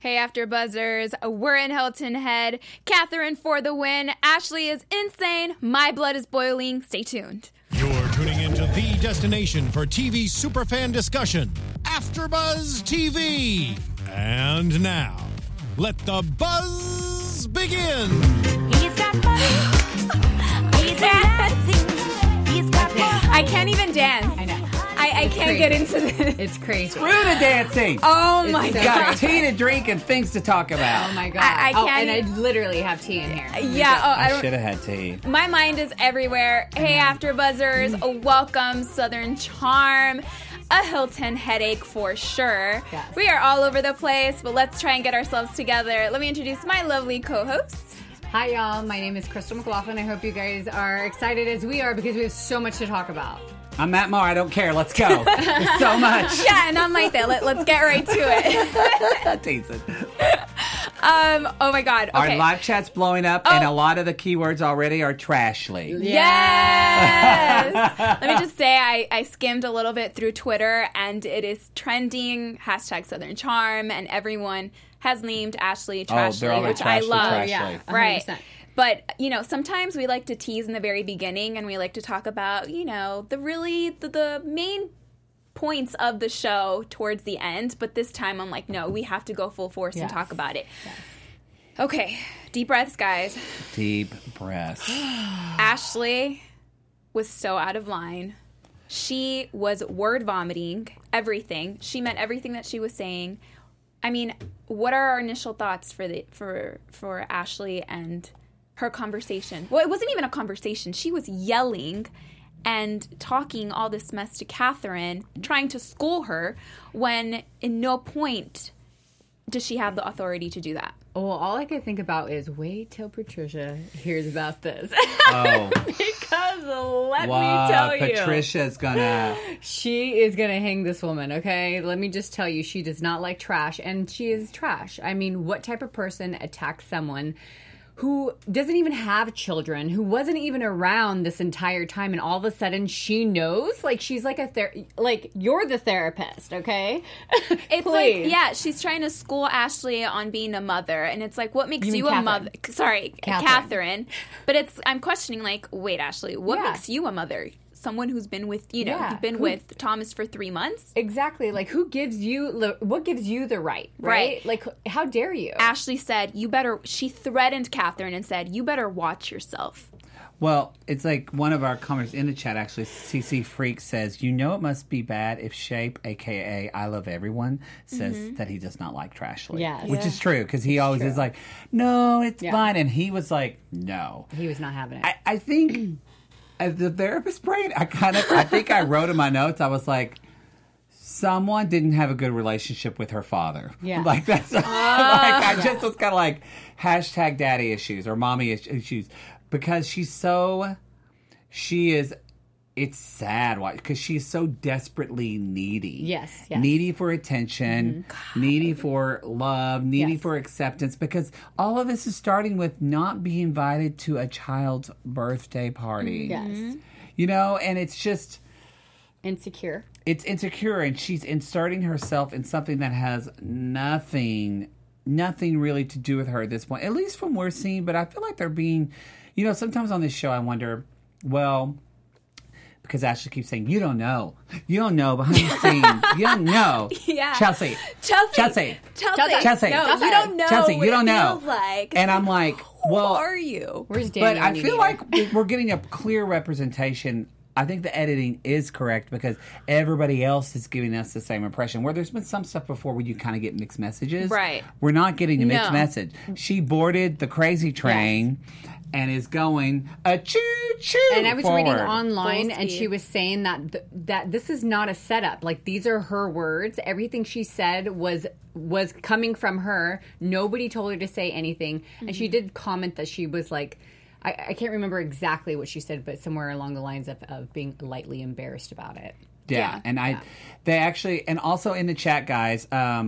Hey, After Buzzers, we're in Hilton Head. Catherine for the win. Ashley is insane. My blood is boiling. Stay tuned. You're tuning into the destination for TV superfan discussion, AfterBuzz TV. And now, let the buzz begin. He's got money. He's dancing. He's got money. I can't even dance. I know. I can't get into this. It's crazy. Screw the dancing. Oh my so God. Got tea to drink and things to talk about. Oh my God. I Oh, can't and I literally have tea in here. Yeah. Oh, I should have had tea. My mind is everywhere. Hey, After Buzzers, welcome Southern Charm. A Hilton headache for sure. Yes. We are all over the place, but let's try and get ourselves together. Let me introduce my lovely co-hosts. Hi, y'all. My name is Crystal McLaughlin. I hope you guys are excited as we are because we have so much to talk about. I'm Matt Maher. I don't care. Let's go. There's so much. Yeah, and I'm like that. Let's get right to it. Teasing. Oh my God. Okay. Our live chat's blowing up, and a lot of the keywords already are trashly. Yes. Let me just say, I skimmed a little bit through Twitter, and it is trending #Southern Charm, and everyone has named Ashley Trashly, they're all which I Trashly, love. Trashly. Yeah, 100%. Right. But, sometimes we like to tease in the very beginning, and we like to talk about, the main points of the show towards the end. But this time I'm like, no, we have to go full force and Yes. talk about it. Yes. Okay. Deep breaths, guys. Deep breaths. Ashley was so out of line. She was word vomiting everything. She meant everything that she was saying. I mean, what are our initial thoughts for Ashley and her conversation? Well, it wasn't even a conversation. She was yelling and talking all this mess to Catherine, trying to school her, when in no point does she have the authority to do that. Well, all I can think about is wait till Patricia hears about this. Oh. Because let Wow, me tell you. Patricia's gonna... She is going to hang this woman, okay? Let me just tell you, she does not like trash, and she is trash. I mean, what type of person attacks someone who doesn't even have children, who wasn't even around this entire time, and all of a sudden she knows? Like, she's like you're the therapist, okay? It's Please. like, yeah, she's trying to school Ashley on being a mother, and it's like, what makes You mean you a Catherine. mother? Sorry, Catherine. But I'm questioning, like, wait, Ashley, what Yeah. makes you a mother? Someone who's been with, Yeah. you've been with Thomas for 3 months? Exactly. Like, what gives you the right? Right. Like, how dare you? Ashley said, she threatened Catherine and said, you better watch yourself. Well, it's like one of our comments in the chat, actually, CC Freak says, it must be bad if Shape, a.k.a. I Love Everyone, says that he does not like Trashly. Yes. Which Yeah. is true, because he always is like, no, it's fine. And he was like, no. He was not having it. I think, as the therapist brain, I think I wrote in my notes, I was like, someone didn't have a good relationship with her father. Yeah. Like, that's, I just was kind of like, #daddy issues or mommy issues. Because it's sad because she's so desperately needy. Yes. Needy for attention, needy for love, needy Yes. for acceptance. Because all of this is starting with not being invited to a child's birthday party. Yes. And it's just... Insecure. It's insecure, and she's inserting herself in something that has nothing really to do with her at this point, at least from what we're seeing. But I feel like they're being... sometimes on this show I wonder, well, because Ashley keeps saying, you don't know behind the scenes. You don't know. Yeah. Chelsea. Chelsea. No, you don't know. Chelsea, what you don't it know. feels like. And I'm like, well, who are you? Where's Daniel? but I when you feel need her? like we're getting a clear representation. I think the editing is correct because everybody else is giving us the same impression. Where there's been some stuff before where you kind of get mixed messages. Right. We're not getting a mixed No. message. She boarded the crazy train and is going a choo-choo And I was forward. reading online, Full and speed. she was saying that this is not a setup. Like, these are her words. Everything she said was coming from her. Nobody told her to say anything. And she did comment that she was like, I can't remember exactly what she said, but somewhere along the lines of being lightly embarrassed about it. Yeah, and they actually, and also in the chat, guys,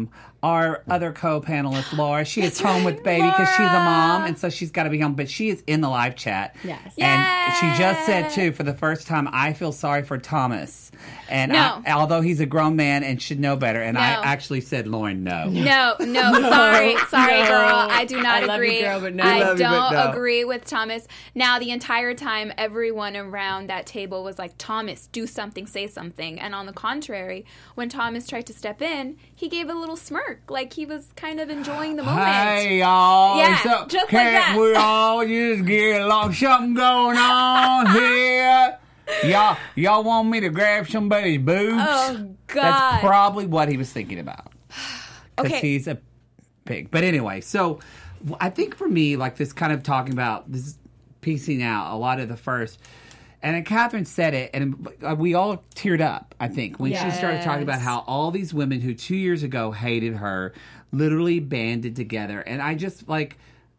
our other co-panelist, Laura. She is home with baby because she's a mom, and so she's got to be home. But she is in the live chat. Yes. And she just said, too, for the first time, I feel sorry for Thomas. And No. although he's a grown man and should know better. And I No. actually said, Lauren, no. No, sorry, girl. I do not I love agree. you, girl, but no. I love you, but don't no. agree with Thomas. Now, the entire time, everyone around that table was like, Thomas, do something, say something. And on the contrary, when Thomas tried to step in, he gave a little smirk, like he was kind of enjoying the moment. Hey, y'all. Yeah, So just like can't that. we all just get along? Something going on here. Y'all want me to grab somebody's boobs? Oh, God. That's probably what he was thinking about. Because Okay. he's a pig. But anyway, so I think for me, like this kind of talking about this piecing out a lot of the first. And then Catherine said it, and we all teared up, I think, when she started talking about how all these women who 2 years ago hated her literally banded together. And I just, like,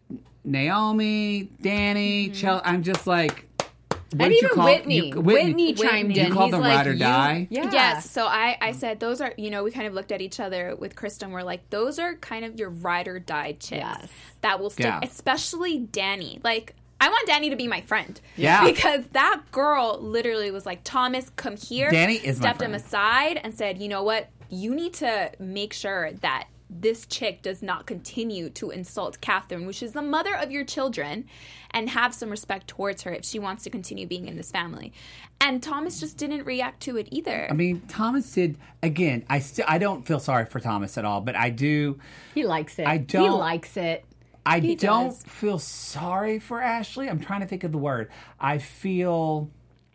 Naomi, Danny, Chelsea, I'm just like, what And did you even call Whitney. Whitney chimed in. You called He's them like, ride or die? Yeah. Yes. So I said those are, we kind of looked at each other with Kristen. We're like, those are kind of your ride or die chicks Yes. that will stick, Yeah. especially Danny. Like, I want Danny to be my friend. Yeah. Because that girl literally was like, Thomas, come here. Danny is my stepped him friend. aside and said, you know what? You need to make sure that this chick does not continue to insult Catherine, which is the mother of your children, and have some respect towards her if she wants to continue being in this family. And Thomas just didn't react to it either. I mean, Thomas did, again, I don't feel sorry for Thomas at all, but I do. He likes it. I He don't- likes it. I He don't does. feel sorry for Ashley. I'm trying to think of the word. I feel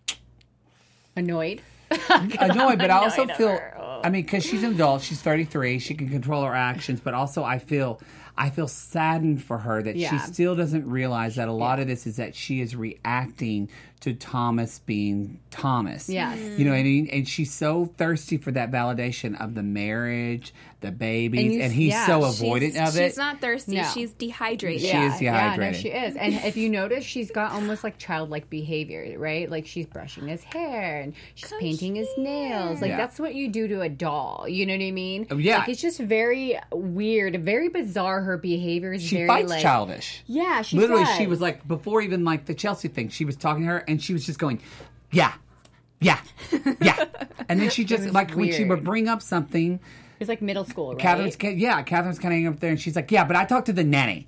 Annoyed. annoyed, but I also annoyed of feel. her. Oh. I mean, because she's an adult, she's 33, she can control her actions, but also I feel saddened for her that she Yeah. still doesn't realize that a lot of this is that she is reacting to Thomas being Thomas. Yes. You know what I mean? And she's so thirsty for that validation of the marriage, the babies, and he's yeah, so she's- avoidant of it. She's not thirsty. No. She's dehydrated. She is Yeah, no, dehydrated. she is. And if you notice, she's got almost like childlike behavior, right? Like she's brushing his hair and she's painting his nails. Like Yeah. that's what you do to a doll. You know what I mean? Yeah. Like it's just very weird, very bizarre. Her behavior is She very fights like childish. Yeah, she Literally, does. she was like, before even like the Chelsea thing, she was talking to her and she was just going, yeah. And then she just, was like, when she would weird. bring up something, It's like middle school, right? Catherine's kind of up there and she's like, yeah, but I talked to the nanny.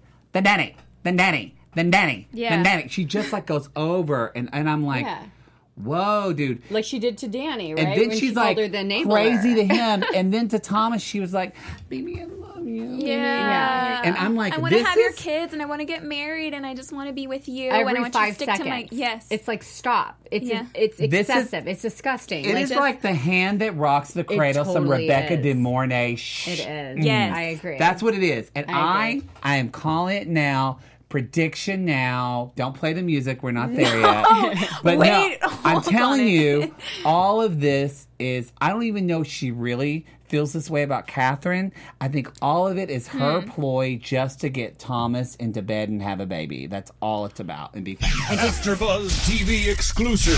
Yeah. She just like goes over and I'm like, Yeah. whoa, dude. Like she did to Danny, right? And then when she's she like called her the enabler. crazy to him. And then to Thomas, she was like, baby, I love you. Yeah. And I'm like, I want to this have your is- kids and I want to get married and I just want to be with you Every and I want 5 you to stick seconds. to my yes. It's like stop. It's Yeah. it's This is- excessive. It's disgusting. It is just- like the hand that rocks the cradle, some totally Rebecca is. De Mornay it shit. is. Yes. I agree. That's what it is. And I agree. I am calling it now. Prediction now. Don't play the music. We're not there yet. But Wait, no, I'm hold telling on it. you, all of this is, I don't even know if she really feels this way about Catherine. I think all of it is her ploy just to get Thomas into bed and have a baby. That's all it's about and be famous. AfterBuzz TV exclusive.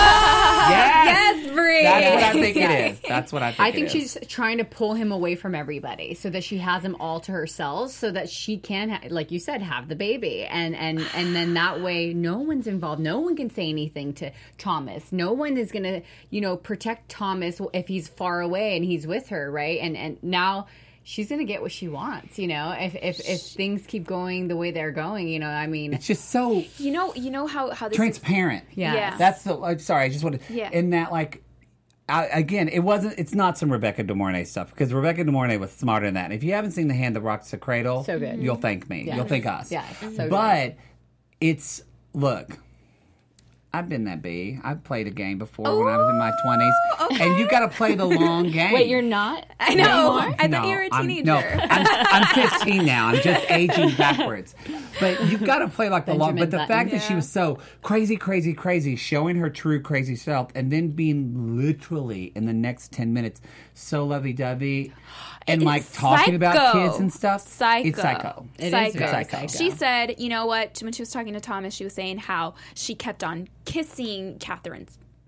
yes, Brie. That's what I think it is. That's what I think I it think is. she's trying to pull him away from everybody so that she has him all to herself so that she can, like you said, have the baby. And then that way no one's involved. No one can say anything to Thomas. No one is going to, protect Thomas if he's far away and he's with her, right? And now she's going to get what she wants, if things keep going the way they're going, I mean. It's just so You know how this transparent. Yeah. Yeah. That's the. I'm sorry, I just wanted. Yeah. In that, like, again, it's not some Rebecca De Mornay stuff because Rebecca De Mornay was smarter than that. And if you haven't seen The Hand That Rocks the Cradle, So good. you'll thank me. Yes. You'll thank us. Yes, so good. but it's look. I've been that bee. I've played a game before when I was in my 20s. And you got to play the long game. Wait, you're not? I know. anymore? I thought you were a teenager. I'm 15 now. I'm just aging backwards. But you've got to play like the long. Benjamin But the Button. fact that she was so crazy, showing her true crazy self, and then being literally in the next 10 minutes so lovey-dovey, and like talking about Psycho. kids and stuff. Psycho. It's psycho. It is Psycho. very Psycho. She said, you know what? When she was talking to Thomas, she was saying how she kept on kissing Catherine's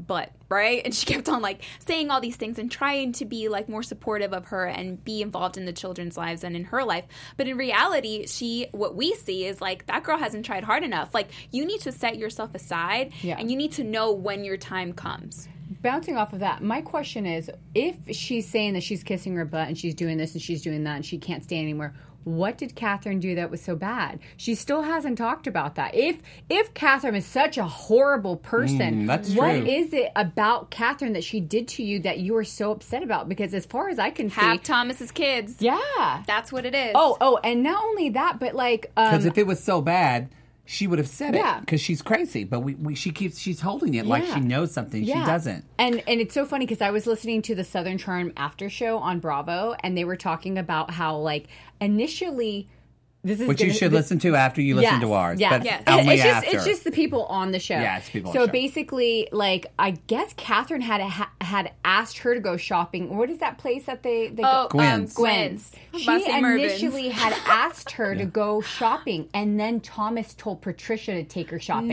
butt, right? And she kept on like saying all these things and trying to be like more supportive of her and be involved in the children's lives and in her life. But in reality, what we see is like that girl hasn't tried hard enough. Like you need to set yourself aside and you need to know when your time comes. Bouncing off of that, my question is, if she's saying that she's kissing her butt and she's doing this and she's doing that and she can't stay anymore, what did Catherine do that was so bad? She still hasn't talked about that. If Catherine is such a horrible person, that's what true. is it about Catherine that she did to you that you are so upset about? Because as far as I can see... Have Thomas's kids. Yeah. That's what it is. Oh, and not only that, but like... Because if it was so bad, she would have said Yeah. it. Because she's crazy. But she's holding it like she knows something. Yeah. She doesn't. And it's so funny because I was listening to the Southern Charm after show on Bravo, and they were talking about how, like, initially... Which you should listen to after you listen to ours. Yeah, But Yes. only it's just, after. It's just the people on the show. Yeah, it's people on So the show. basically, like, I guess Catherine had asked her to go shopping. What is that place that they go? Gwen's. Gwen's. She Bussy Mervin's. initially had asked her to go shopping, and then Thomas told Patricia to take her shopping.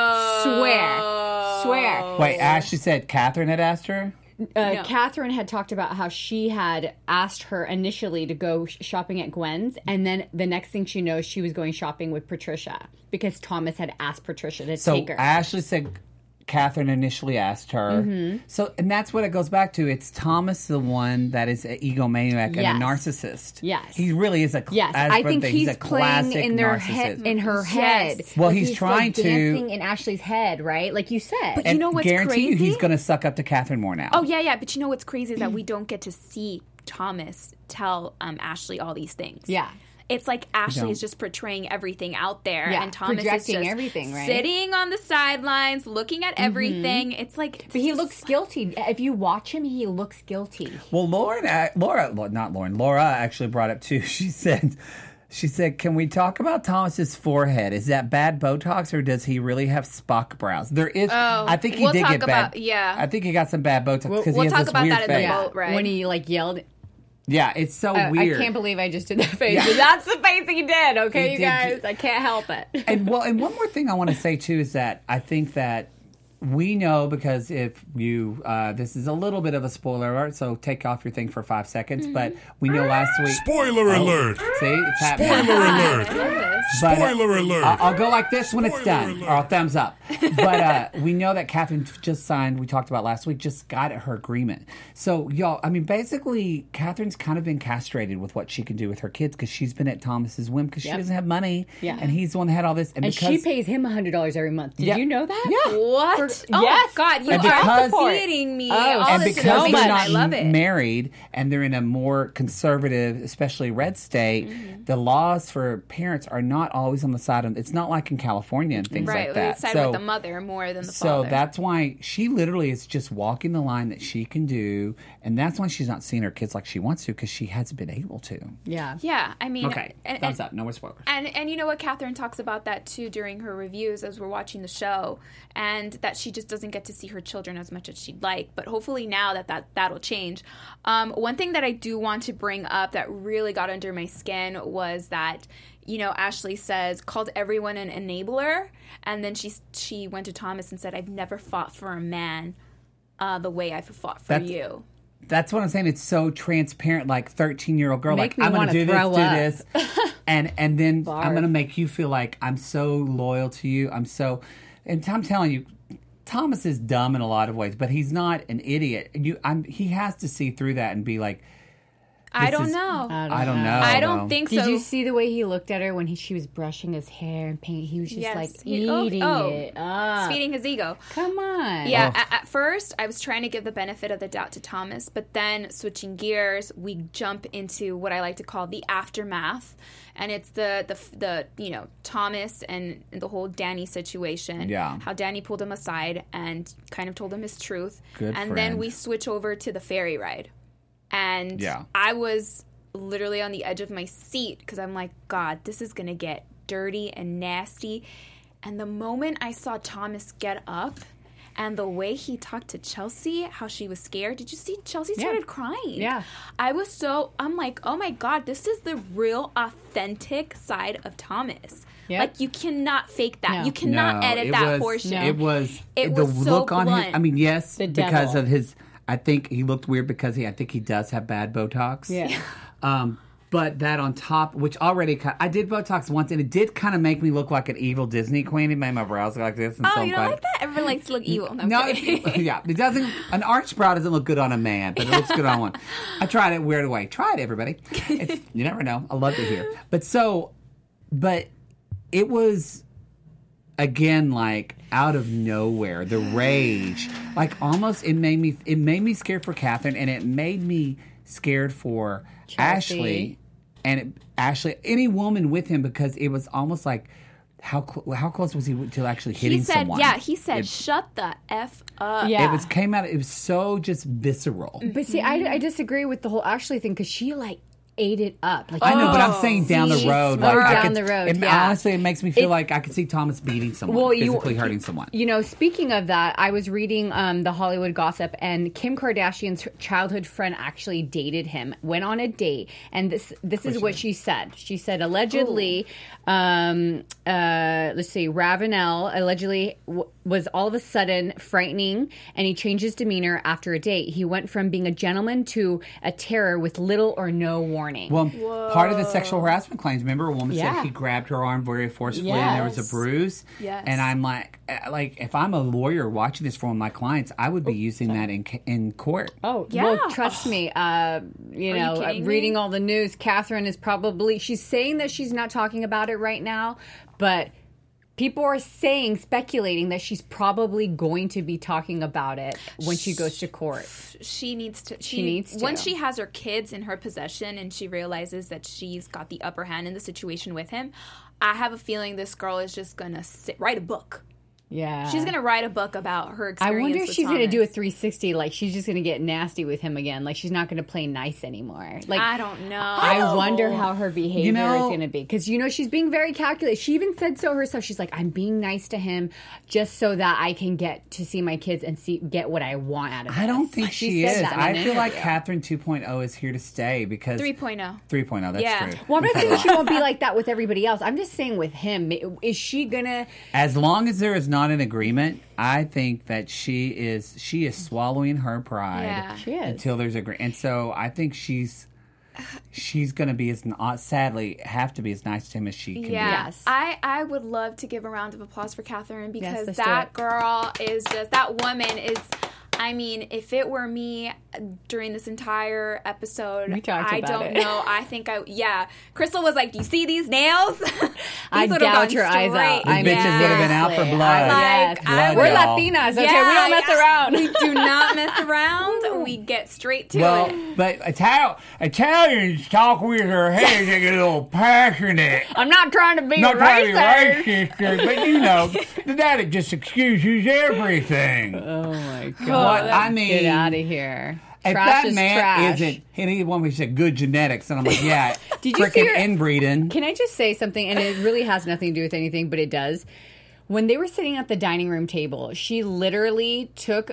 No. Swear. Wait, Ashley said Catherine had asked her? Catherine had talked about how she had asked her initially to go shopping at Gwen's, and then the next thing she knows, she was going shopping with Patricia because Thomas had asked Patricia to So take her. Ashley said Catherine initially asked her. Mm-hmm. So, and that's what it goes back to. It's Thomas the one that is an egomaniac Yes. and a narcissist. Yes. He really is a Yes, as I for think the- he's a playing classic in their narcissist. in her head. Well, Like, he's trying like to- dancing in Ashley's head, right? Like you said. But And you know what's guarantee you crazy? he's going to suck up to Catherine more now. Oh, yeah. But you know what's crazy is that we don't get to see Thomas tell Ashley all these things. Yeah. It's like Ashley don't. is just portraying everything out there, Yeah, and Thomas is projecting just everything, right? sitting on the sidelines, looking at everything. It's like, But he looks guilty. If you watch him, he looks guilty. Well, Laura actually brought up too. She said, "Can we talk about Thomas's forehead? Is that bad Botox, or does he really have Spock brows? There is. I think he we'll did talk get bad. about- yeah. I think he got some bad Botox because we'll he has talk this about weird that in the face. boat. Right. When he like yelled. Yeah, it's so I weird. can't believe I just did that face. That's the face he did. Okay, He you did. guys. I can't help it. And one more thing I want to say too is that I think that we know, because if you this is a little bit of a spoiler alert, so take off your thing for 5 seconds. But we know last week. Spoiler alert! See, it's happening. Spoiler alert! But, Spoiler alert! I'll go like this when it's Spoiler done, alert. or I'll thumbs up. But we know that Catherine just signed, we talked about last week, just got her agreement. So, y'all, I mean, basically, Catherine's kind of been castrated with what she can do with her kids because she's been at Thomas's whim because she Yep. doesn't have money. Yeah. And he's the one that had all this. And because, she pays him $100 every month. Did Yeah. you know that? Yeah. What? For- oh, yes. God, you And are because- feeding me Oh, all And this because information. they're I love not it. married and they're in a more conservative, especially red state, the laws for parents are not always on the side of. It's not like in California and things Right, like we that. side So, with the mother more than the so father. that's why she literally is just walking the line that she can do, and that's why she's not seeing her kids like she wants to because she hasn't been able to. Yeah. Yeah, I mean, Okay, thumbs up. No more spoilers. And you know what? Catherine talks about that too during her reviews as we're watching the show, and that she just doesn't get to see her children as much as she'd like. But hopefully now that'll change. One thing that I do want to bring up that really got under my skin was that, you know, Ashley called everyone an enabler, and then she went to Thomas and said, "I've never fought for a man the way I've fought for you." That's what I'm saying. It's so transparent, like 13-year-old girl. Make Like, me I'm going to wanna do throw this, and then Barf. I'm going to make you feel like I'm so loyal to you. And I'm telling you, Thomas is dumb in a lot of ways, but he's not an idiot. He has to see through that and be like, I this don't is- know. I don't know. I don't though. think Did so. you see the way he looked at her when she was brushing his hair and paint? He was just Yes. like He- eating oh. it He's up. feeding his ego. Come on. Yeah, at first I was trying to give the benefit of the doubt to Thomas, but then switching gears, we jump into what I like to call the aftermath, and it's the you know, Thomas and the whole Danny situation. Yeah. How Danny pulled him aside and kind of told him his truth. Good and friend. then we switch over to the ferry ride. And Yeah. I was literally on the edge of my seat because I'm like, God, this is going to get dirty and nasty. And the moment I saw Thomas get up and the way he talked to Chelsea, how she was scared. Did you see Chelsea started crying? Yeah. I'm like, oh my God, this is the real authentic side of Thomas. Yep. Like, you cannot fake that. No. You cannot No, edit it that was- portion. It was It the was so look on his. blunt. I mean, yes, The because devil. of his. I think he looked weird because I think he does have bad Botox. Yeah. But that on top, which already, I did Botox once, and it did kind of make me look like an evil Disney queen. It made my brows look like this. And Oh, so you don't like that? Everyone likes to look evil. No, I'm No, kidding. yeah, it doesn't. An arch brow doesn't look good on a man, but it looks good on one. I tried it weird way. Try it, everybody. You never know. I love to hear. But it was again like out of nowhere. The rage, like almost it made me scared for Catherine, and it made me scared for Chelsea. Ashley, and Ashley, any woman with him, because it was almost like. How close was he to actually hitting He said, someone? he said, shut the F up. Yeah. It was so just visceral. But see, I disagree with the whole Ashley thing because she like ate it up. Like, I know, but I'm saying down the see, road. smart. I Down could- the road, it- yeah. Honestly, it makes me feel like I could see Thomas beating someone, physically hurting someone. You know, speaking of that, I was reading the Hollywood gossip, and Kim Kardashian's childhood friend actually dated him, went on a date, and this is what she said. She said allegedly, let's see, Ravenel allegedly was all of a sudden frightening, and he changed his demeanor after a date. He went from being a gentleman to a terror with little or no warning. Well, part of the sexual harassment claims, remember a woman Yeah. said he grabbed her arm very forcefully and there was a bruise? Yes. And I'm like, if I'm a lawyer watching this for one of my clients, I would be using that in court. Oh, Yeah. well, trust me. kidding Reading me? all the news, Catherine is probably, she's saying that she's not talking about it right now, but people are speculating that she's probably going to be talking about it when she goes to court. She needs to. She needs to. Once she has her kids in her possession and she realizes that she's got the upper hand in the situation with him, I have a feeling this girl is just going to write a book. Yeah. She's going to write a book about her I experience wonder if with she's going to do a Thomas. 360. Like, she's just going to get nasty with him again. Like, she's not going to play nice anymore. Like, I don't know. I wonder how her behavior is know- going to be. Because, she's being very calculated. She even said so herself. She's like, I'm being nice to him just so that I can get to see my kids and get what I want out of it. I don't think she is. said that in I an feel like interview. Catherine 2.0 is here to stay because 3.0. 3.0, that's Yeah. true. Well, I'm not We've had a saying lot. she won't be like that with everybody else. I'm just saying with him. Is she going to... As long as there is not an agreement, I think that she is swallowing her pride Yeah. She is. until there's agreement. And so I think she's going to be sadly have to be as nice to him as she can Yeah, Yes. I would love to give a round of applause for Catherine because let's do that it. girl is just, that woman is, I mean, if it were me during this entire episode, We talked I about don't it. know. I think Crystal was like, "Do you see these nails?" These I'd would've gouge gone your eyes out. straight. be. The bitches would have been out for Seriously. blood. Like, I We're would- Latinas, okay? We don't mess around. We do not mess around. We get straight to Well, it. but Italians talk with their heads, they get a little passionate. I'm not trying to be Not a trying to be racist. racist, but that just excuses everything. Oh, my God. What I mean, Get out of here. if Trash that is man trash. isn't anyone who said good genetics, and I'm like, yeah, Did you see freaking her- inbreeding. Can I just say something? And it really has nothing to do with anything, but it does. When they were sitting at the dining room table, she literally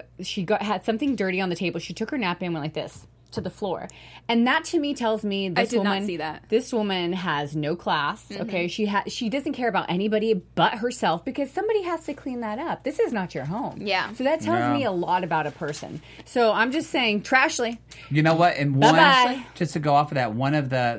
had something dirty on the table. She took her napkin and went like this to the floor. And that to me tells me this did not woman, see that. This woman has no class. Okay, she doesn't care about anybody but herself because somebody has to clean that up. This is not your home. Yeah. So that tells Yeah. me a lot about a person. So I'm just saying, Trashly. You know what? And one, Bye-bye. just to go off of that, one of I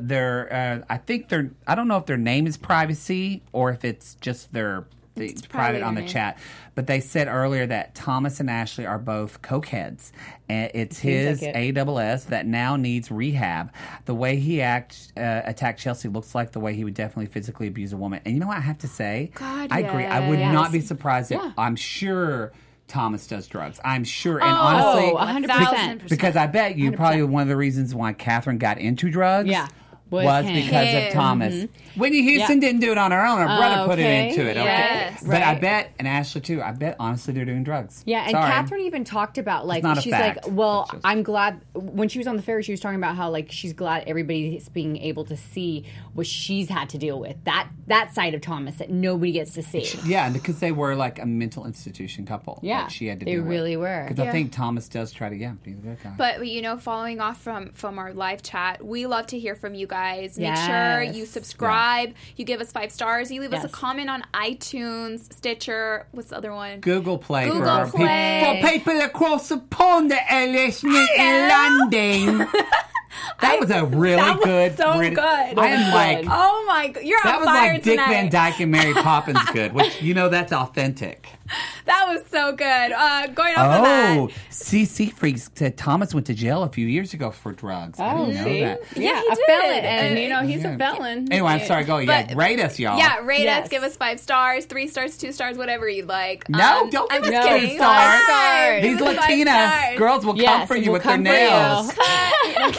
don't know if their name is privacy or if it's just their It's private probably on the their name. chat. But they said earlier that Thomas and Ashley are both cokeheads. And it's his Seems like ASS that now needs rehab. The way he attacked Chelsea looks like the way he would definitely physically abuse a woman. And you know what I have to say? God, I agree. I would yes. not be surprised if Yeah. I'm sure Thomas does drugs. I'm sure. And honestly, 100%. because I bet you 100%. probably one of the reasons why Catherine got into drugs Yeah, was him. because Him. of Thomas. Whitney Houston Yeah. didn't do it on her own. Her brother put it okay. into it. Okay, Yes. but I Right. bet, and Ashley too. I bet honestly they're doing drugs. Yeah, and Sorry. Catherine even talked about like not a she's fact. like, well, It's just- I'm glad when she was on the ferry, she was talking about how like she's glad everybody's being able to see what she's had to deal with. That side of Thomas that nobody gets to see. Yeah, and because they were like a mental institution couple. Yeah, that she had to they deal really were. Because I Yeah. think Thomas does try to be the good guy. But following off from our live chat, we love to hear from you guys. guys. Make Yes. sure you subscribe. You give us 5 stars. You leave us a Yes. comment on iTunes, Stitcher. What's the other one? Google Play for Google our Play. for people across the pond that are listening in London. That was a really That was good. so British- good. I am like Oh my god, you're that on was fire like Dick tonight. Van Dyke and Mary Poppins good, which that's authentic. That was so good. Going off of that. Oh, CC Freaks said Thomas went to jail a few years ago for drugs. I didn't know see? that. Yeah, he a did. felon, and he's Yeah. a felon. Anyway, I'm sorry. Go. Yeah, But- rate us, y'all. Yeah, rate Yes. us. Give us 5 stars, 3 stars, 2 stars, whatever you'd like. No, don't I'm give just us kidding. 2 stars. 5 stars. These Give us 5 Latina stars. girls will come Yes, for you we'll with their come for you. nails. I'm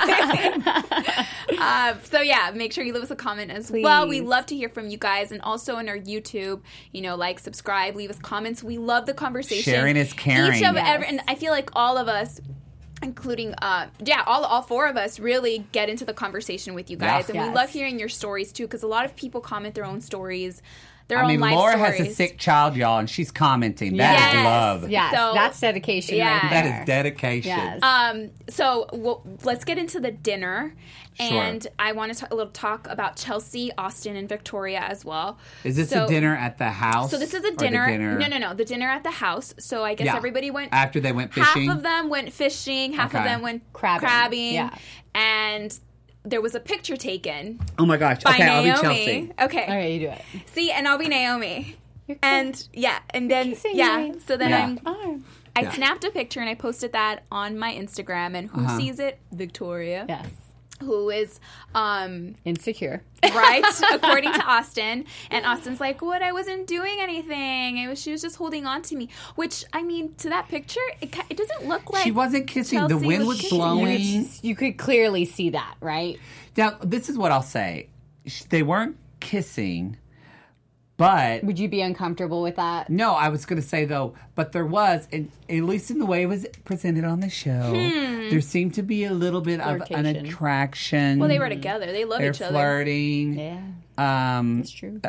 kidding. So yeah, make sure you leave us a comment as well. We Please. love to hear from you guys, and also on our YouTube, like, subscribe, leave us comments. We love the conversation. Sharing is caring. Each of Yes. every, and I feel like all of us, including all 4 of us, really get into the conversation with you guys, Yeah. and we Yes. love hearing your stories too, because a lot of people comment their own stories, their I own mean, life Laura stories. has a sick child, y'all, and she's commenting. That is Yes. love. Yes, So- that's dedication Yeah. right That there. is dedication. Yes. So let's get into the dinner, Sure. and I want to talk about Chelsea, Austin, and Victoria as well. Is this So- a dinner at the house? So this is a or the dinner. No, the dinner at the house. So I guess Yeah. everybody went. After they went fishing? Half of them went fishing. Half of Okay. them went Crabbing. Yeah. and there was a picture taken Oh my gosh. by Okay, I'll be Naomi. Chelsea. Okay. Okay, you do it. See, and I'll be Naomi. And and then Kissing yeah. my So then Yeah. I Yeah. snapped a picture and I posted that on my Instagram. And who sees it? Victoria, Yes. who is Insecure. right according to Austin. And Austin's like, "What? I wasn't doing anything. She was just holding on to me." Which, I mean, to that picture, it doesn't look like She wasn't kissing. The Chelsea wind was was kissing. blowing. You could clearly see that, right? Now, this is what I'll say. They weren't kissing, but... Would you be uncomfortable with that? No, I was going to say, though, but there was, and at least in the way it was presented on the show, there seemed to be a little bit of an Flirtation. attraction. Well, they were together. They love They're each other. flirting. Yeah. It's true.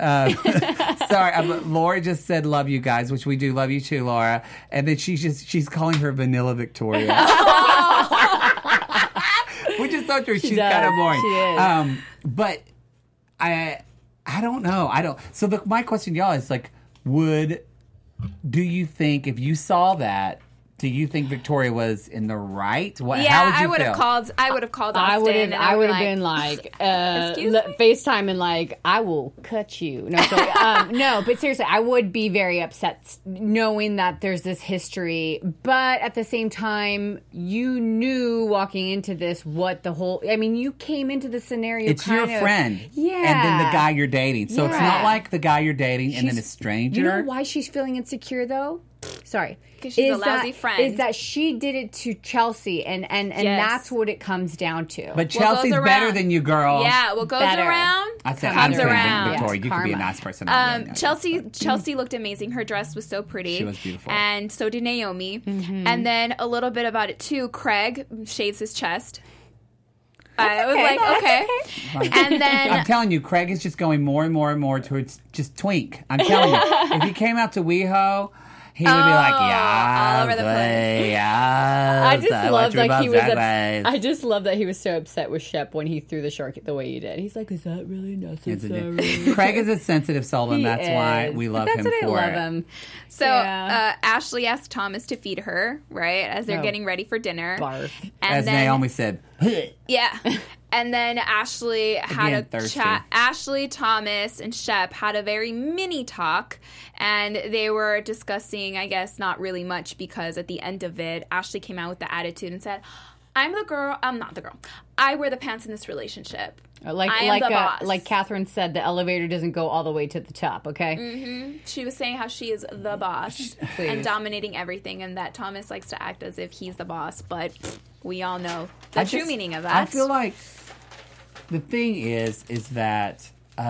Sorry, Laura just said love you guys, which we do love you too, Laura. And then she's calling her Vanilla Victoria. Which is so true. She's does. kind of boring. She is. But I don't know. So my question to y'all is like, do you think if you saw that, do you think Victoria was in the right? How would you I would have feel? called. I would have called I Austin. would and have. I would have like, been like, Excuse me? FaceTime and like, I will cut you. No, sorry. No, but seriously, I would be very upset knowing that there's this history. But at the same time, you knew walking into this what the whole. I mean, you came into the scenario. It's your kind of- friend, Yeah. and then the guy you're dating. So it's not Yeah. like the guy you're dating and then a stranger. You know why she's feeling insecure though? Sorry. 'Cause she's a Is lousy that- friend. Is that she did it to Chelsea, and Yes. that's what it comes down to. But What Chelsea's goes better around? than you, girl. Yeah, what goes Better. around I said, comes I'm saying, around. Victoria, Yes, you could be a karma. nice person. Chelsea looked amazing. Her dress was so pretty. She was beautiful. And so did Naomi. Mm-hmm. And then a little bit about it too. Craig shaves his chest. I was like, okay. And I'm then telling you, Craig is just going more and more and more towards just twink. I'm telling you, if he came out to WeHo, he would be like, yeah, all over the place. Yeah, I just love that he was. I just love that he was so upset with Shep when he threw the shark the way he did. He's like, "Is that really necessary?" Craig is a sensitive soul, and He that's why is. we love That's him what for I love it. him. so Yeah. Ashley asked Thomas to feed her, right, as they're No. getting ready for dinner. Barf. And As then, Naomi said, Yeah. And then Ashley had Again, a thirsty. chat. Ashley, Thomas, and Shep had a very mini talk, and they were discussing, I guess, not really much, because at the end of it, Ashley came out with the attitude and said, I'm the girl. I'm not the girl. I wear the pants in this relationship. Like I am the boss. like Catherine said, the elevator doesn't go all the way to the top. Okay. She was saying how she is the boss Please. and dominating everything, and that Thomas likes to act as if he's the boss, but we all know the true meaning of that. I feel like the thing is that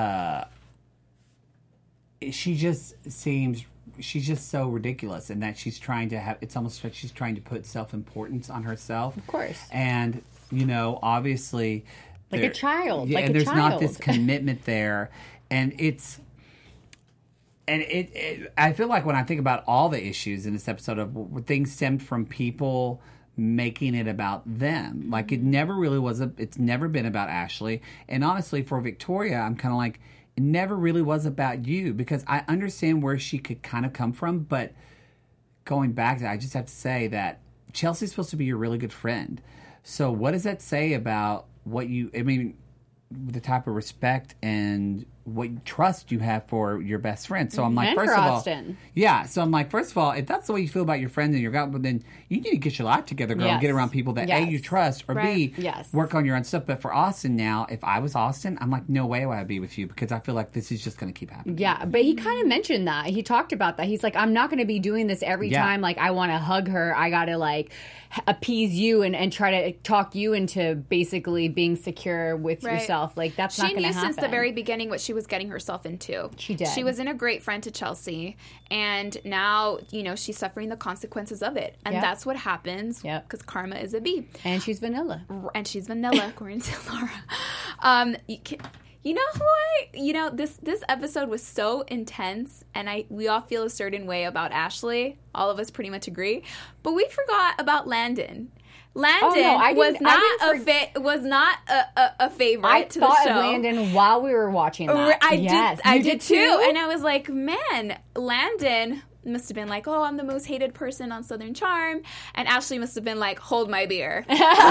she just seems she's just so ridiculous, and that she's trying to have. It's almost like she's trying to put self-importance on herself. Of course. And obviously, Like a child, Yeah, like and a there's not this child. commitment there, and it's. And I feel like when I think about all the issues in this episode of things stemmed from people making it about them. Like it never really was it's never been about Ashley. And honestly, for Victoria, I'm kind of like, it never really was about you, because I understand where she could kind of come from, but going back to that, I just have to say that Chelsea's supposed to be your really good friend. So what does that say about the type of respect and what trust you have for your best friend? So I'm like, And first for of all, Austin. yeah. So I'm like, first of all, if that's the way you feel about your friends and your guy, but then you need to get your life together, girl, and Yes. get around people that A, Yes. you trust, or Right. B, Yes. work on your own stuff. But for Austin now, if I was Austin, I'm like, no way would I be with you, because I feel like this is just going to keep happening. Yeah, but he kind of mentioned that. He talked about that. He's like, I'm not going to be doing this every Yeah. time. Like, I want to hug her. I got to, like, appease you and try to talk you into basically being secure with Right. yourself. Like, that's not She going to knew happen. since the very beginning what she was getting herself into. She did. She wasn't a great friend to Chelsea, and now she's suffering the consequences of it, and Yep. that's what happens. Yep. Because karma is a bee, And she's vanilla. and she's vanilla, according to Laura. This episode was so intense, and we all feel a certain way about Ashley. All of us pretty much agree, but we forgot about Landon. Landon I was didn't- not I was not a favorite I to the thought show. of Landon while we were watching that. I You did too. And I was like, man, Landon must have been like, oh, I'm the most hated person on Southern Charm. And Ashley must have been like, hold my beer.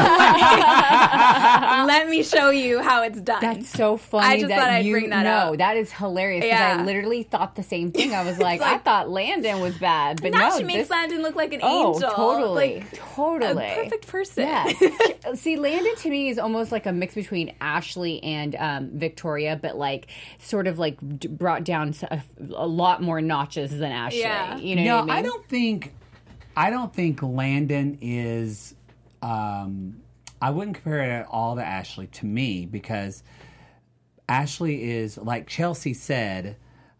Let me show you how it's done. That's so funny. I just that thought I'd you bring that know, up. that is hilarious. Because Yeah. I literally thought the same thing. I was like, I like- thought Landon was bad, but now no, she makes Landon look like an oh, angel. totally, Like, totally, a perfect person. Yeah. See, Landon to me is almost like a mix between Ashley and Victoria, but like sort of like brought down a lot more notches than Ashley. Yeah. You know No, what I mean? I don't think Landon is. I wouldn't compare it at all to Ashley, to me, because Ashley is, like Chelsea said.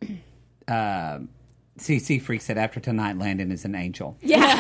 CC Freak said, after tonight, Landon is an angel.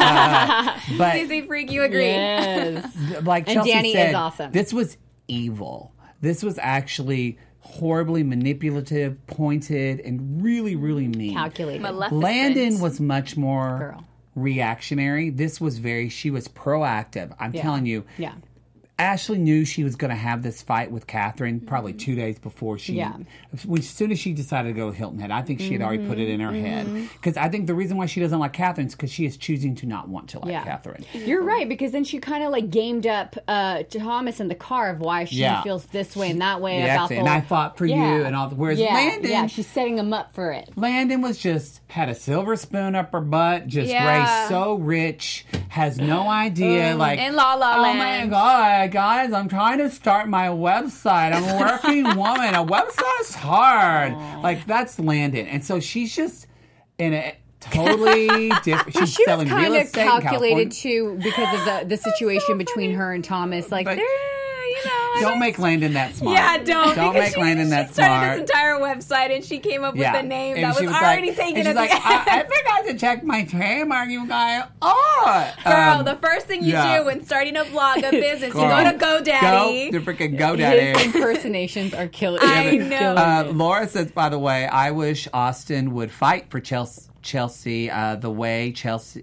Yeah. But CC Freak, you agree. Yes. like And Chelsea Danny is said, awesome. this was evil. This was actually horribly manipulative, pointed, and really, really mean. Calculated. Maleficent. Landon was much more Girl. reactionary. This was she was proactive. I'm telling you. Yeah. Ashley knew she was going to have this fight with Catherine probably 2 days before she. Yeah. As soon as she decided to go Hilton Head, I think she had already put it in her head. Because I think the reason why she doesn't like Catherine is because she is choosing to not want to like Yeah. Catherine. You're right, because then she kind of like gamed up Thomas in the car of why she Yeah. feels this way and that way Yeah, about the and I fought for you and all. Whereas Landon, she's setting him up for it. Landon was just had a silver spoon up her butt, just Yeah. raised so rich, has no idea. Like in La La oh my Land. god, guys, I'm trying to start my website. I'm a working woman. A website's hard. Like that's Landon, and so she's just in a totally different. She's She was selling real kind of estate in calculated California. too because of the situation between her and Thomas. Like, But- they're, you know, I Don't make Landon that smart. Yeah, don't. Don't because make Landon she that started smart. this entire website and she came up with a name And that she was already like, taken and at she's like, the end. I forgot to check my trademark, you guys. Oh, Girl, the first thing you yeah. do when starting a blog, a business, Girl, you go to GoDaddy. Go to freaking his GoDaddy. impersonations are killing. I know. Laura says, by the way, I wish Austin would fight for Chelsea the way Chelsea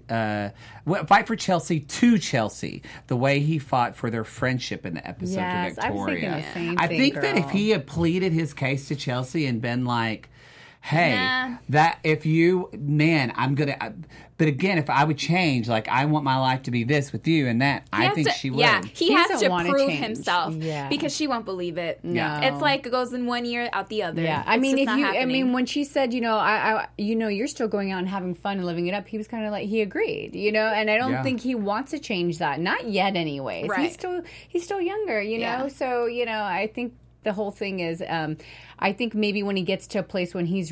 fight for Chelsea to Chelsea the way he fought for their friendship in the episode Yes, to I was Victoria. thinking the same I thing, think that if girl. he had pleaded his case to Chelsea and been like, hey, Nah. that if you, man, I'm gonna. But again, if I would change, like I want my life to be this with you and that, I has think to- she would. Yeah, he has doesn't to wanna prove change. himself Yeah. because she won't believe it. Yeah. It's like it goes in one ear, out the other. Yeah, I It's mean, just if not you, happening. when she said, you're still going out and having fun and living it up, he was kind of like he agreed, and I don't Yeah. think he wants to change that, not yet, anyways. Right. He's still younger, Yeah. So I think the whole thing is, I think maybe when he gets to a place when he's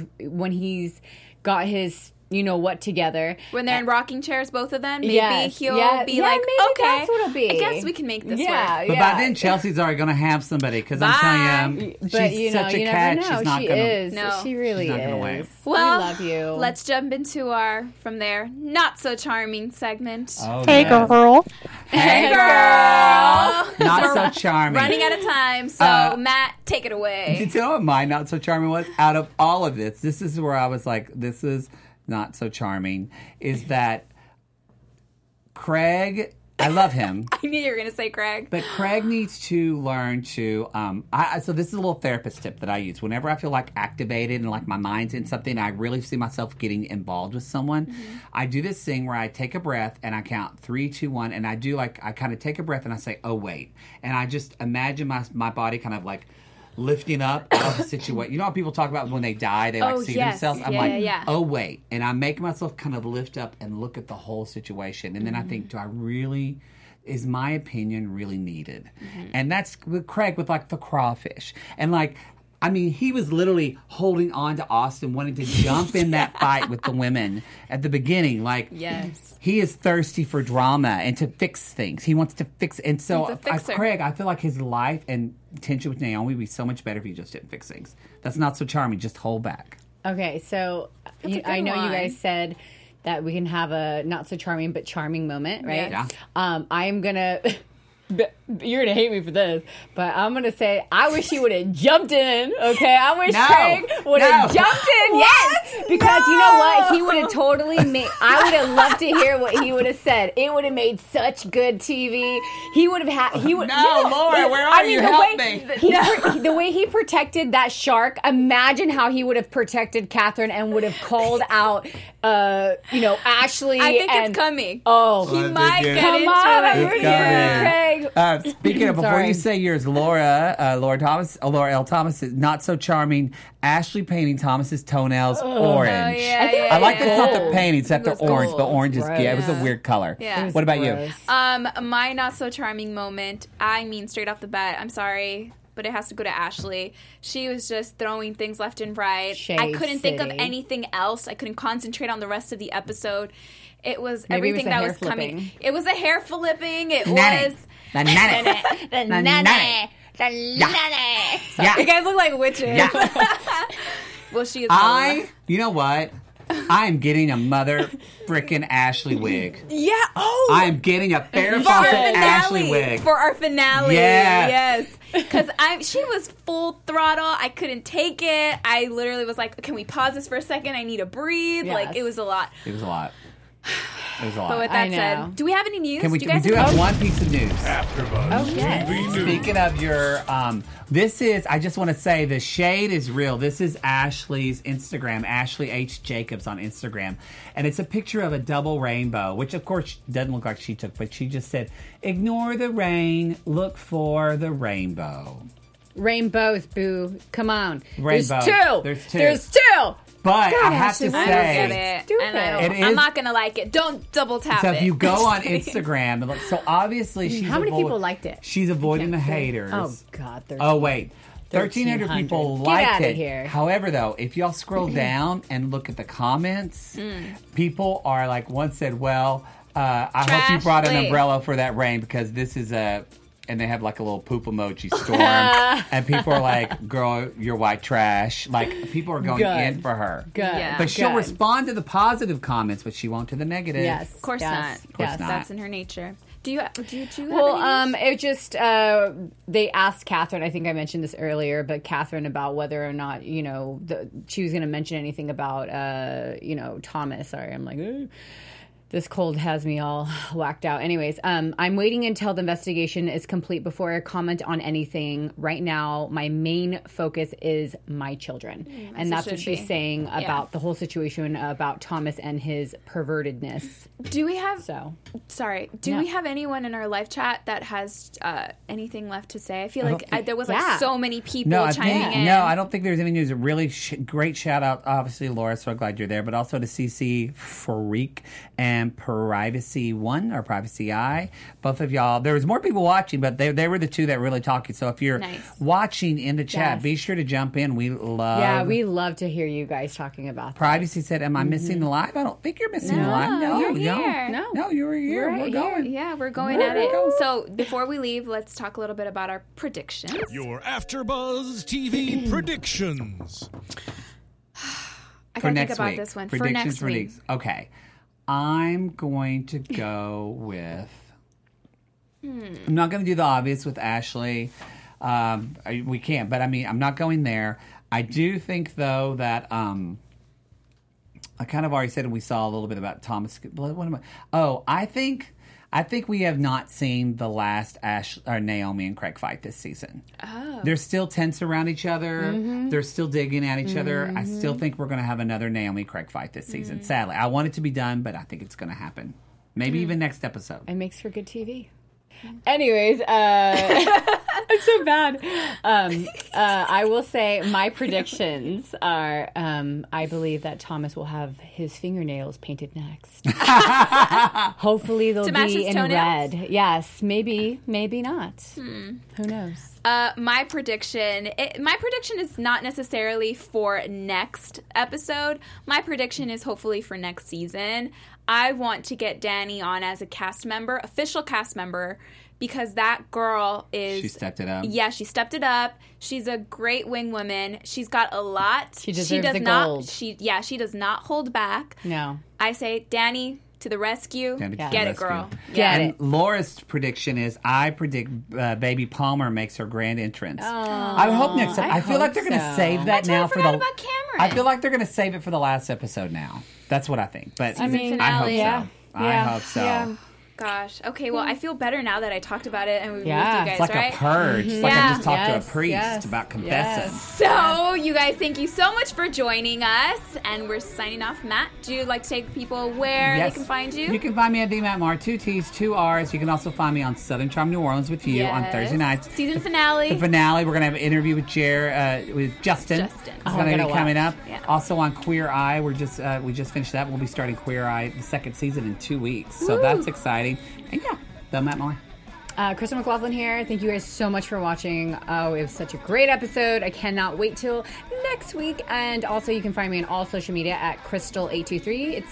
got his. What together. when they're in rocking chairs, both of them, maybe Yes, he'll yeah, be yeah, like, maybe okay, that's what it'll be. I guess we can make this Yeah, work. But yeah. by then, Chelsea's already going to have somebody because I'm Bye. telling you, But she's such a you catch. never know. She's not She going to. is. No. She really She's not is. gonna wait. Well, we love you. Let's jump into our, from there, not so charming segment. Hey, girl. Hey, girl. Not so charming. Running out of time, so Matt, take it away. Did you know what my not so charming was? Out of all of this is where I was like, this is not so charming, is that Craig I love him. I knew you were going to say Craig. But Craig needs to learn to. So this is a little therapist tip that I use. Whenever I feel like activated and like my mind's in something, I really see myself getting involved with someone. I do this thing where I take a breath and I count 3, 2, 1, and I kind of take a breath and I say, "Oh wait," and I just imagine my body kind of like lifting up out of the situation. You know how people talk about when they die, they like see themselves? I'm oh wait. And I make myself kind of lift up and look at the whole situation. And then I think, is my opinion really needed? And that's with Craig with like the crawfish. And like, I mean, he was literally holding on to Austin, wanting to jump in that fight with the women at the beginning. Like, he is thirsty for drama and to fix things. He wants to fix. And so, Craig, I feel like his life and tension with Naomi would be so much better if he just didn't fix things. That's not so charming. Just hold back. Okay, so I know you guys said that we can have a not so charming but charming moment, right? Yeah. I am gonna. You're gonna hate me for this, but I'm gonna say I wish he would have jumped in. Okay, I wish Craig would have jumped in. Yes, because you know what? He would have totally made. I would have loved to hear what he would have said. It would have made such good TV. He would have had. He would. No, Laura, where are you? Help me. The way he protected that shark. Imagine how he would have protected Catherine and would have called out. Ashley. I think it's coming. Oh, he might get come into on, it. I'm rooting for you, Craig. Speaking of, before you say yours, Laura L. Thomas is not so charming. Ashley painting Thomas's toenails orange. I like that it's not the painting, it's that they're orange. The orange is it was a weird color. Yeah. What about you? My not so charming moment. I mean, straight off the bat, I'm sorry, but it has to go to Ashley. She was just throwing things left and right. I couldn't think of anything else. I couldn't concentrate on the rest of the episode. It was everything that was coming. It was a hair flipping. It was the nanny. You guys look like witches. Yeah. Well, she is. You know what? I'm getting a mother frickin' Ashley wig. Yeah. Oh. I'm getting a Farrah Fawcett Ashley wig for our finale. Yes. Because she was full throttle. I couldn't take it. I literally was like, "Can we pause this for a second? I need to breathe." Yes. Like it was a lot. It was a lot. But with that said, do we have any news? We do have one piece of news. AfterBuzz TV News. Speaking of your, I just want to say the shade is real. This is Ashley's Instagram, Ashley H. Jacobs on Instagram. And it's a picture of a double rainbow, which of course doesn't look like she took, but she just said, "Ignore the rain, look for the rainbow." Rainbows, boo. Come on. Rainbow. There's two. But God, I have to Ashley, I don't say, get it. Stupid. I'm not gonna like it. Don't double tap so it. if you go on Instagram, and look, so obviously she's How many people liked it? She's avoiding the haters. Oh God. Oh wait, 1,300 people Get liked outta it. here. However, though, if y'all scroll down and look at the comments, people are like, one said, "Well, I hope you brought an umbrella for that rain because this is a." And they have like a little poop emoji storm, and people are like, "Girl, you're white trash." Like people are going in for her. Good. Yeah. But she'll respond to the positive comments, but she won't to the negative. Yes. Of course not. Of course not. That's in her nature. Do you have Well, any news? it just they asked Catherine. I think I mentioned this earlier, but Catherine about whether or not she was going to mention anything about Thomas. Sorry, I'm like. This cold has me all whacked out. Anyways, I'm waiting until the investigation is complete before I comment on anything. Right now, my main focus is my children. And that's what she's saying about the whole situation about Thomas and his pervertedness. Do we have... Sorry. Do we have anyone in our live chat that has anything left to say? I feel like there was so many people chiming in. No, I don't think there's any news. A really great shout out, obviously, Laura, so glad you're there, but also to CC Freak and Privacy One or Privacy Eye. Both of y'all. There was more people watching, but they were the two that really talking. So if you're watching in the chat, be sure to jump in. We love to hear you guys talking about that. Privacy said, "Am I missing the live?" I don't think you're missing the live. No, you're here. No, you were here. We're going. Yeah, we're going at it. So before we leave, let's talk a little bit about our predictions. Your AfterBuzz TV predictions. I gotta think about this one. For next week. Okay. I'm going to go with... I'm not going to do the obvious with Ashley. We can't, but I mean, I'm not going there. I do think, though, that... I kind of already said, and we saw a little bit about Thomas. I think I think we have not seen the last Naomi and Craig fight this season. Oh. They're still tense around each other. They're still digging at each other. I still think we're going to have another Naomi Craig fight this season. Sadly, I want it to be done, but I think it's going to happen. Maybe even next episode. It makes for good TV. Anyways, I'm so bad. I will say my predictions are I believe that Thomas will have his fingernails painted next. Hopefully they'll be in toenails? red. Yes, maybe not. Who knows? My prediction is not necessarily for next episode. My prediction is hopefully for next season. I want to get Danny on as a official cast member, because that girl is... She stepped it up. Yeah, she stepped it up. She's a great wing woman. She's got a lot. She deserves the gold. She does not hold back. No. I say, Danny, to the rescue. Danny to the Get it, rescue. girl. Get And it. Laura's prediction is, I predict Baby Palmer makes her grand entrance. I hope next time. I feel like they're going to so. save that I now forgot about Cameron. I feel like they're going to save it for the last episode now. That's what I think. But I mean, I hope finale. so. I hope so. Yeah. Gosh. Okay, well, I feel better now that I talked about it and we Yeah. with you guys, It's like right? a purge. It's like I Yeah. just talked to Yes, a priest yes, about confessing. yes. So, you guys, thank you so much for joining us, and we're signing off. Matt, do you like to take people where Yes. they can find you? You can find me at the Matt Marr, 2 T's, 2 R's. You can also find me on Southern Charm New Orleans with you on Yes. Thursday nights. Season finale. The finale, we're going to have an interview with with Justin. Justin. It's Oh, going I to gotta be coming watch. up. Yeah. Also on Queer Eye, we just finished that. We'll be starting Queer Eye, the second season, in 2 weeks. So that's exciting. And yeah, the Matt Marr. Crystal McLaughlin here. Thank you guys so much for watching. Oh, it was such a great episode. I cannot wait till next week. And also, you can find me on all social media at Crystal823. It's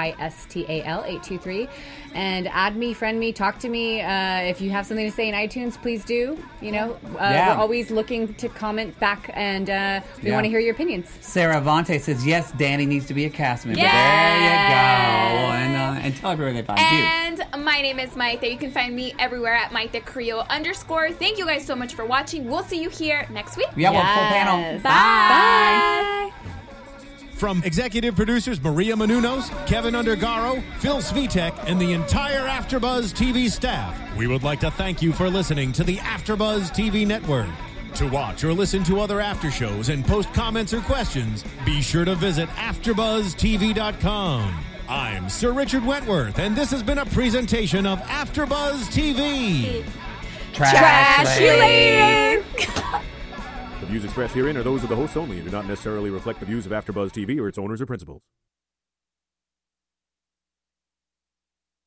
CRISTAL823. And add me, friend me, talk to me. If you have something to say in iTunes, please do. You know, Yeah. we're always looking to comment back, and we Yeah. want to hear your opinions. Sarah Avante says, yes, Danny needs to be a cast member. Yes. There you go. And tell everyone they find you. And my name is Maite. You can find me everywhere at Maite Creole _. Thank you guys so much for watching. We'll see you here next week. Yeah, well, full panel. Yes. Bye. From executive producers Maria Menounos, Kevin Undergaro, Phil Svitek, and the entire AfterBuzz TV staff, we would like to thank you for listening to the AfterBuzz TV network. To watch or listen to other after shows and post comments or questions, be sure to visit AfterBuzzTV.com. I'm Sir Richard Wentworth, and this has been a presentation of AfterBuzz TV. Trash you later. The views expressed herein are those of the hosts only and do not necessarily reflect the views of AfterBuzz TV or its owners or principals.